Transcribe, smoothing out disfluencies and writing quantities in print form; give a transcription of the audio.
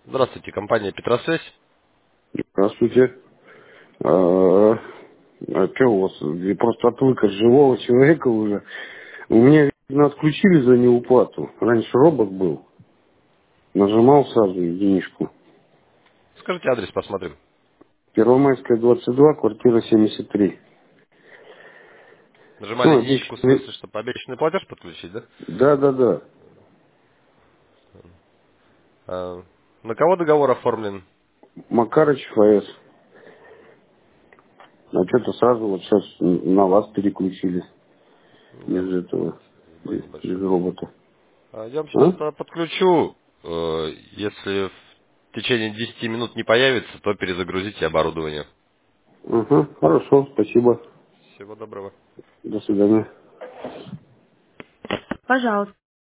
Здравствуйте, компания Петросвязь. Здравствуйте. А что у вас? Просто отвык от живого человека уже. У меня, видно, отключили за неуплату. Раньше робот был. Нажимал сразу единичку. Скажите адрес, посмотрим. Первомайская, 22, квартира 73. Нажимали Ну, единичку в смысле, чтобы обещанный платеж подключить, да? Да, да, да. На кого договор оформлен? Макарыч ФС. А что-то сразу вот сейчас на вас переключили. Да, Без этого. сбой Без небольшой. робота. Я вам сейчас А? подключу. Если в течение 10 минут не появится, то перезагрузите оборудование. Угу. Хорошо, спасибо. Всего доброго. До свидания. Пожалуйста.